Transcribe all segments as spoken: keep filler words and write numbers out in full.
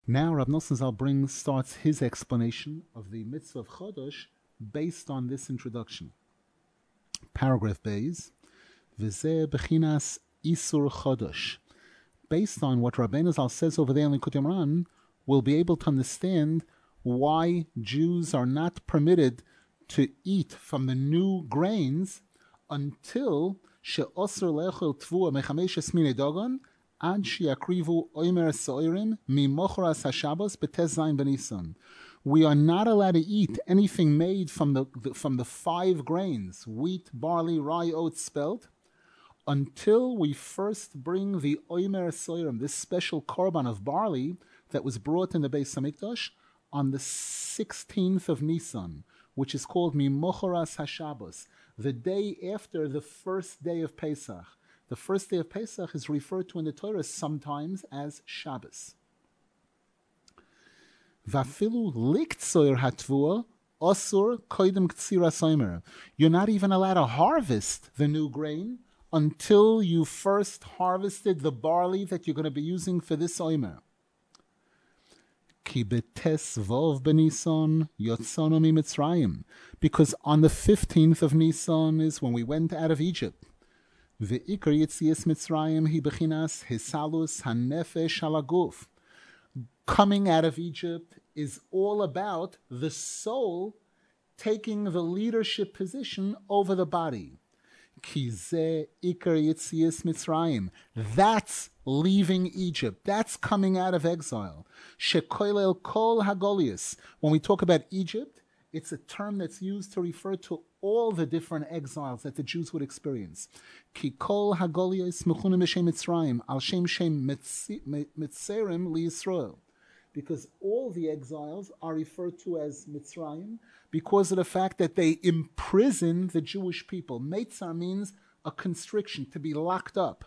Now Rab Nosson Zal brings starts his explanation of the mitzvah of Chodosh based on this introduction. Paragraph Beis, V'zeh bechinas Isur Chodosh. Based on what Rabbeinu Zal says over there in Likutei Moharan, we'll be able to understand why Jews are not permitted to eat from the new grains until she'osur le'echel tvua mechamesh esmine dogon ad she'akrivu oimer so'irim mimochoras hashabbos b'tes zayin b'nisan. We are not allowed to eat anything made from the, the from the five grains, wheat, barley, rye, oats, spelt, until we first bring the oimer so'irim, this special korban of barley that was brought in the Beis Hamikdash on the sixteenth of Nisan, which is called Mimochoras HaShabbos, the day after the first day of Pesach. The first day of Pesach is referred to in the Torah sometimes as Shabbos. Vafilu liktzoir hatvua osur koidem ktsira soimer. You're not even allowed to harvest the new grain until you first harvested the barley that you're going to be using for this oimer. Because on the fifteenth of Nisan is when we went out of Egypt. Coming out of Egypt is all about the soul taking the leadership position over the body. That's leaving Egypt. That's coming out of exile. Shekoilel kol hagolius. When we talk about Egypt, it's a term that's used to refer to all the different exiles that the Jews would experience. Ki kol hagolius mechunim b'shem Mitzrayim al shem shem mitzerim liYisrael. Because all the exiles are referred to as Mitzrayim because of the fact that they imprison the Jewish people. Meitzar means a constriction, to be locked up.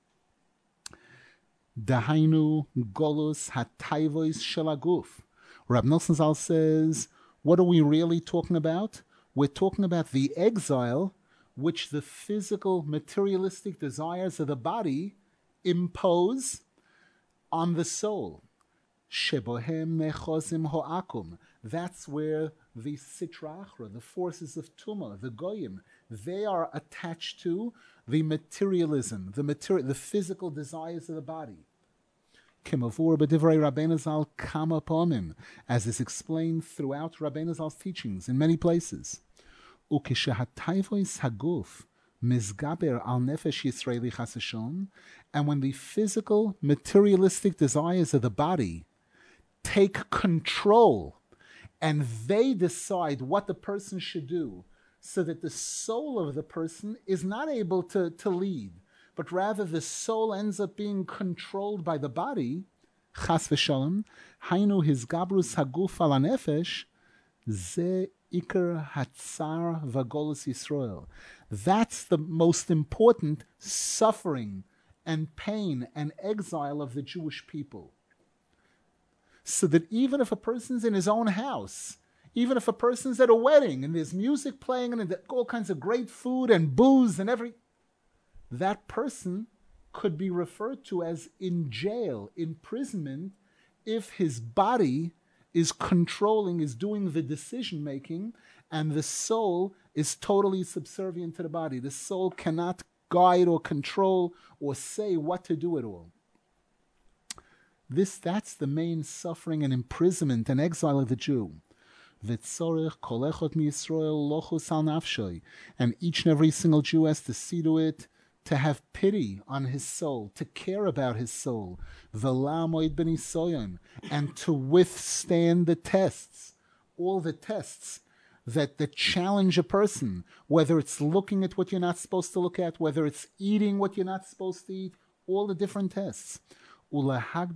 Dahainu golus hatayvois shelaguf. Rab Nosson Zal says, what are we really talking about? We're talking about the exile which the physical, materialistic desires of the body impose on the soul. Shebohem nechozim ho'akum. That's where the Sitra Achra, the forces of Tumah, the Goyim, they are attached to the materialism, the material, the physical desires of the body. Kimavur b'divrei Rabbeinu Zal kama pomim, as is explained throughout Rabbeinu Zal's teachings in many places. Ukishahatayvois haguf mizgaber al nefesh Yisraeli chasashon, and when the physical, materialistic desires of the body take control and they decide what the person should do, so that the soul of the person is not able to, to lead, but rather the soul ends up being controlled by the body, chas v'shalom, hainu his gabrus haguf ala nefesh, ze ikar hatzar v'golus Yisrael. That's the most important suffering and pain and exile of the Jewish people. So that even if a person's in his own house, even if a person's at a wedding and there's music playing and all kinds of great food and booze and every, that person could be referred to as in jail, imprisonment, if his body is controlling, is doing the decision making, and the soul is totally subservient to the body. The soul cannot guide or control or say what to do at all. This, that's the main suffering and imprisonment and exile of the Jew. And each and every single Jew has to see to it, to have pity on his soul, to care about his soul, and to withstand the tests, all the tests that, that challenge a person, whether it's looking at what you're not supposed to look at, whether it's eating what you're not supposed to eat, all the different tests. And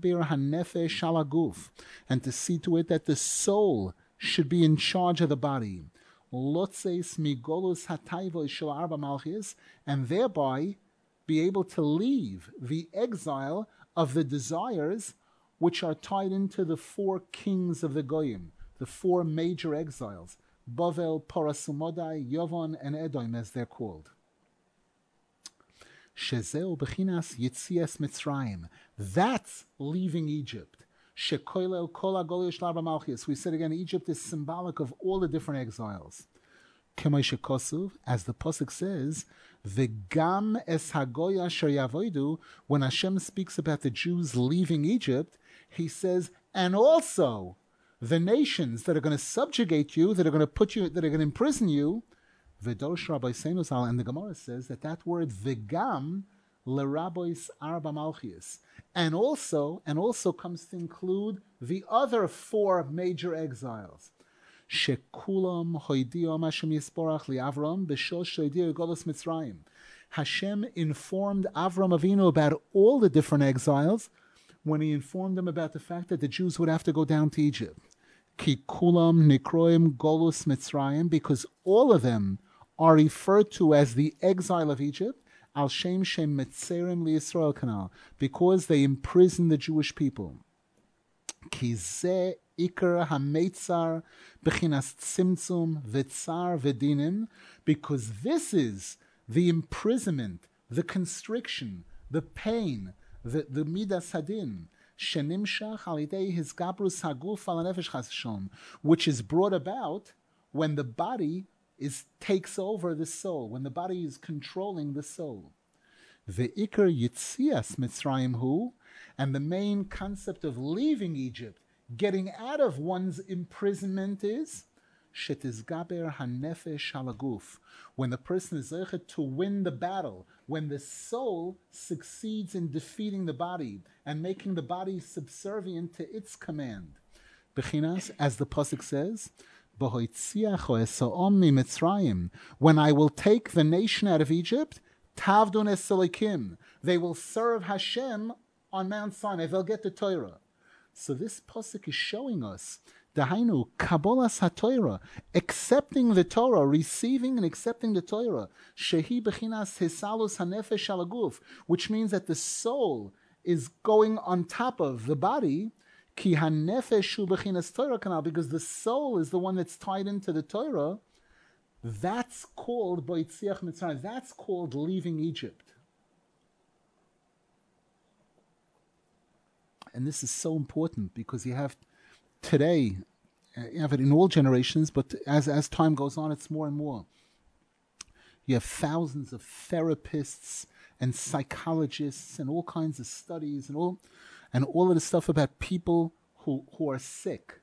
to see to it that the soul should be in charge of the body. And thereby be able to leave the exile of the desires which are tied into the four kings of the Goyim, the four major exiles, Bavel, Parasumodai, Yavon, and Edom, as they're called. Shezeu bechinas Yitzias Mitzrayim. That's leaving Egypt. Shekoilel kol hagoliyos shel arba malchus. We said again, Egypt is symbolic of all the different exiles. Kemay shekosuv, as the pasuk says, v'gam es hagoya asher yavoidu. When Hashem speaks about the Jews leaving Egypt, He says, and also the nations that are going to subjugate you, that are going to put you, that are going to imprison you. V'dorsh Rabbi Seinusal, and the Gemara says that that word v'gam l'rabois arba malchias, and also, and also comes to include the other four major exiles. Shekulam hoidiom Hashem yisporach liAvram b'shosh hoidio golos Mitzrayim. Hashem informed Avram Avinu about all the different exiles when He informed them about the fact that the Jews would have to go down to Egypt. Ki kulam nikroim golus Mitzrayim, because all of them are referred to as the exile of Egypt, al shem shem metzerim liYisrael kanal, because they imprisoned the Jewish people. Ki ze ikar hametzar bechinas tzimtzum v'tzar v'dinim, because this is the imprisonment, the constriction, the pain, the, the midas hadin, shenimshach alidei hisgabrus haguf al nefesh chas v'shalom, which is brought about when the body is takes over the soul, when the body is controlling the soul. Ve'ikar yitzias Mitzrayim hu, and the main concept of leaving Egypt, getting out of one's imprisonment, is shetizgaber hanefesh halaguf, when the person is zeichet to win the battle, when the soul succeeds in defeating the body and making the body subservient to its command. Bechinas, as the pasuk says, when I will take the nation out of Egypt, tavdun es selikim, they will serve Hashem on Mount Sinai. They'll get the Torah. So this pasuk is showing us dahainu kabbalas haTorah, accepting the Torah, receiving and accepting the Torah. Shehi bechinas hisalus hanefesh halaguf, which means that the soul is going on top of the body. Ki hanefesh hu bechinas Torah kanal, because the soul is the one that's tied into the Torah. That's called Boitziach Mitzrayim. That's called leaving Egypt. And this is so important because you have today, you have it in all generations, but as, as time goes on, it's more and more. You have thousands of therapists and psychologists and all kinds of studies and all and all of the stuff about people who, who are sick.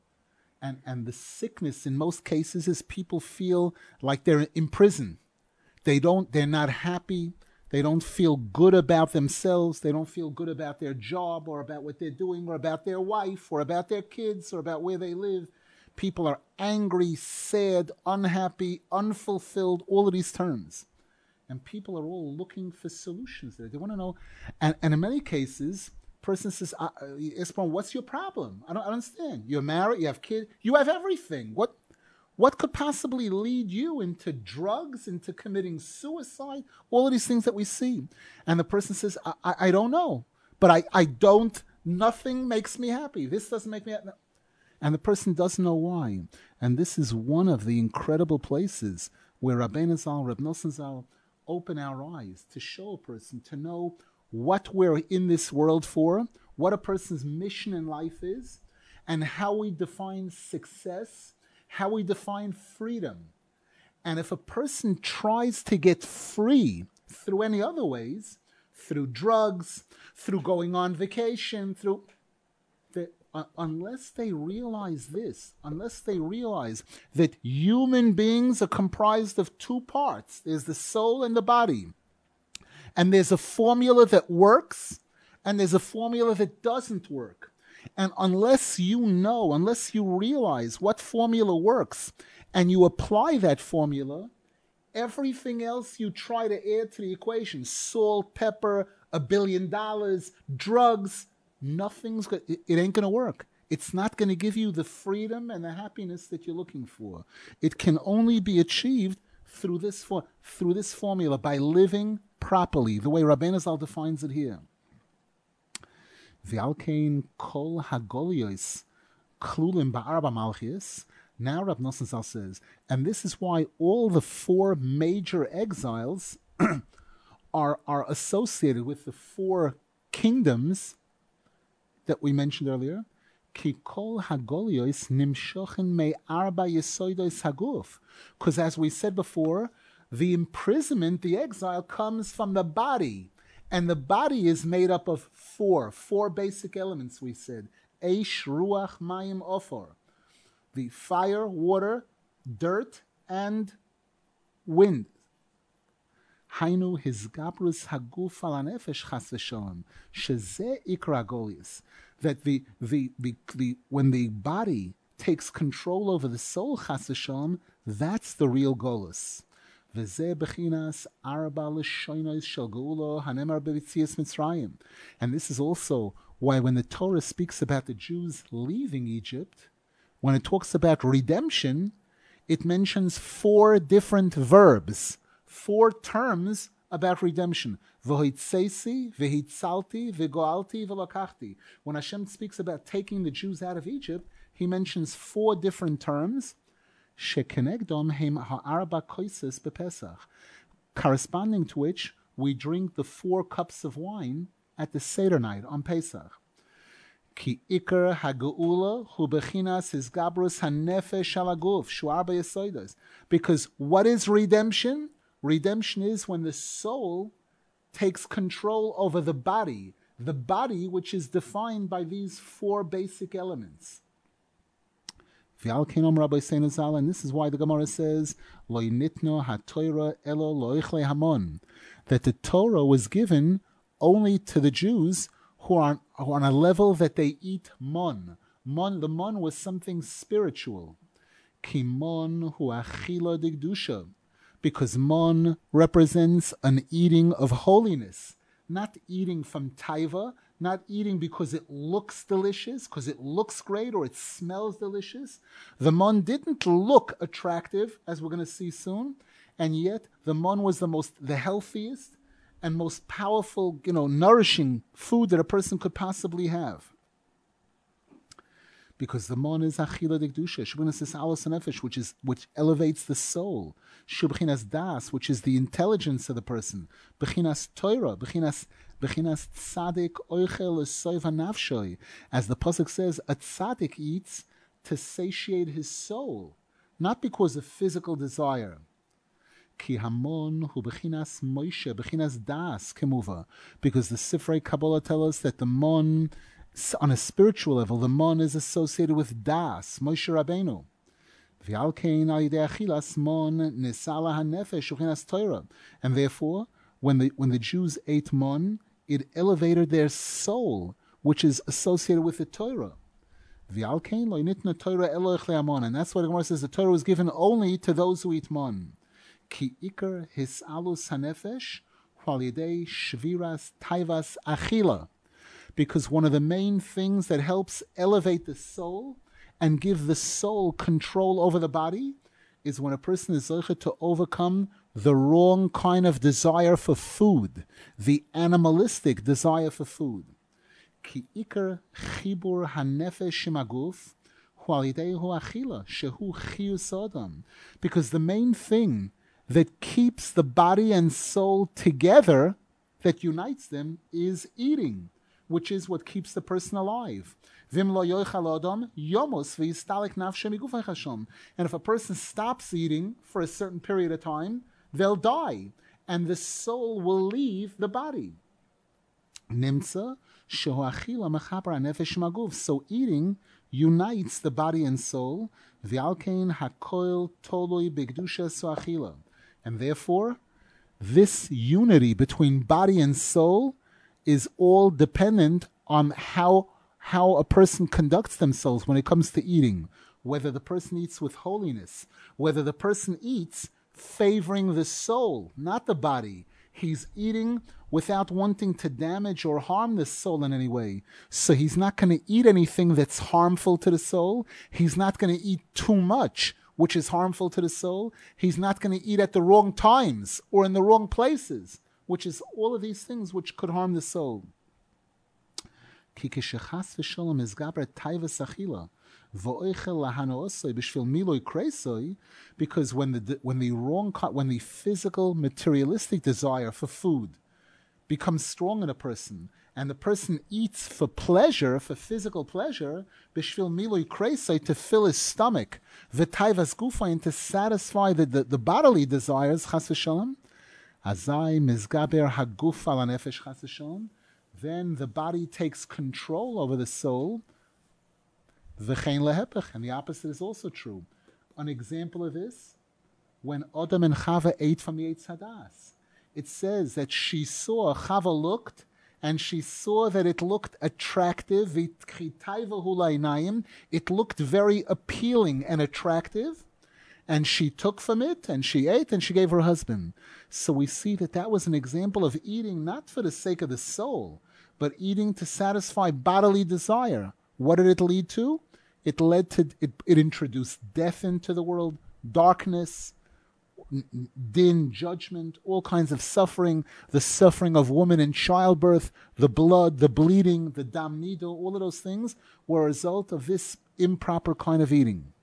And, and the sickness in most cases is people feel like they're in prison. They don't, they're not happy. They don't feel good about themselves. They don't feel good about their job or about what they're doing or about their wife or about their kids or about where they live. People are angry, sad, unhappy, unfulfilled, all of these terms. And people are all looking for solutions there. They want to know. And, and in many cases, person says, uh, Espan, what's your problem? I don't, I don't understand. You're married, you have kids, you have everything. What what could possibly lead you into drugs, into committing suicide? All of these things that we see. And the person says, I, I, I don't know, but I, I don't, nothing makes me happy. This doesn't make me happy. And the person doesn't know why. And this is one of the incredible places where Rabbeinu Zal, Reb Nosson Zal open our eyes to show a person, to know what we're in this world for, what a person's mission in life is, and how we define success, how we define freedom. And if a person tries to get free through any other ways, through drugs, through going on vacation, through the, uh, unless they realize this, unless they realize that human beings are comprised of two parts, there's the soul and the body. And there's a formula that works, and there's a formula that doesn't work. And unless you know, unless you realize what formula works, and you apply that formula, everything else you try to add to the equation, salt, pepper, a billion dollars, drugs, nothing's go- it, it ain't going to work. It's not going to give you the freedom and the happiness that you're looking for. It can only be achieved through this for, through this formula, by living properly, the way Rabbeinu Zal defines it here. V'alkein kol hagolios klulim ba'arba malchis. Now Rab Nosson Zal says, and this is why all the four major exiles are, are associated with the four kingdoms that we mentioned earlier, Ki kol hagolios nimshochen me arba yesoidos haguf. Because as we said before, the imprisonment, the exile, comes from the body. And the body is made up of four, four basic elements, we said. Eish, ruach, mayim, ofor. The fire, water, dirt, and wind. Hainu hizgabrus haguf al hanefesh chas v'shalom. Shezeh ikra golius. That the, the, the, the, when the body takes control over the soul, chas v'shalom, that's the real golus. V'zeh bechinas arba l'shoynos shel geula hanemar b'yitzias Mitzrayim. And this is also why when the Torah speaks about the Jews leaving Egypt, when it talks about redemption, it mentions four different verbs, four terms about redemption. V'hoitzesi, v'hitzalti, v'goalti, v'lakachti. When Hashem speaks about taking the Jews out of Egypt, he mentions four different terms. Shekenegdom hem ha'arba koises bepesach, corresponding to which we drink the four cups of wine at the Seder night on Pesach. Ki ikar hageula hu bechinas hizgabrus hanefesh halaguf shuar beyesoidos. Because what is redemption? Redemption is when the soul takes control over the body, the body which is defined by these four basic elements. And this is why the Gemara says, that the Torah was given only to the Jews who are, who are on a level that they eat mon. Mon, the mon was something spiritual. Kimon hu achila digdusha, because mon represents an eating of holiness, not eating from taiva, not eating because it looks delicious, because it looks great or it smells delicious. The mon didn't look attractive, as we're going to see soon, and yet the mon was the most, the healthiest and most powerful, you know, nourishing food that a person could possibly have. Because the mon is achila dekdusha, shubchinas is alos nefesh, which is which elevates the soul. Shubchinas das, which is the intelligence of the person. Bechinas Torah, bechinas bechinas tzadik oichel esoiv hanafshoi, as the pasuk says, a tzadik eats to satiate his soul, not because of physical desire. Ki hamon hu bechinas Moshe, bechinas das kemuva, because the Sifrei Kabbalah tell us that the mon, on a spiritual level, the mon is associated with das, Moshe Rabbeinu. V'alkein al yidei achilas mon nesala hanefesh uchinas Torah. And therefore, when the when the Jews ate mon, it elevated their soul, which is associated with the Torah. V'alkein lo nitna Torah elo echle hamon. And that's what the Gemara says, the Torah was given only to those who eat mon. Ki ikar hisalus hanefesh al yidei shviras taivas achila. Because one of the main things that helps elevate the soul and give the soul control over the body is when a person is zeicha to overcome the wrong kind of desire for food, the animalistic desire for food. Ki ikar chibur hanefesh shemaguf hu al yidei hu achila shehu chiyus adam. Because the main thing that keeps the body and soul together, that unites them, is eating, which is what keeps the person alive. And if a person stops eating for a certain period of time, they'll die, and the soul will leave the body. So eating unites the body and soul. And therefore, this unity between body and soul is all dependent on how how a person conducts themselves when it comes to eating, whether the person eats with holiness, whether the person eats favoring the soul, not the body. He's eating without wanting to damage or harm the soul in any way. So he's not going to eat anything that's harmful to the soul. He's not going to eat too much, which is harmful to the soul. He's not going to eat at the wrong times or in the wrong places, which is all of these things which could harm the soul. Because when the when the wrong when the physical materialistic desire for food becomes strong in a person, and the person eats for pleasure, for physical pleasure, b'shvil milui kreisai, to fill his stomach, v'taivas gufayin, to satisfy the, the, the bodily desires, chas v'shalom, azai mizgaber haguf al hanefesh, chas v'shalom, then the body takes control over the soul, v'chein lehepech, and the opposite is also true. An example of this, when Adam and Chava ate from the Eitz Hadas, it says that she saw, Chava looked, and she saw that it looked attractive. It looked very appealing and attractive. And she took from it, and she ate, and she gave her husband. So we see that that was an example of eating not for the sake of the soul, but eating to satisfy bodily desire. What did it lead to? It led to, it, it introduced death into the world, darkness, din, judgment, all kinds of suffering, the suffering of woman in childbirth, the blood, the bleeding, the dam nido, all of those things were a result of this improper kind of eating.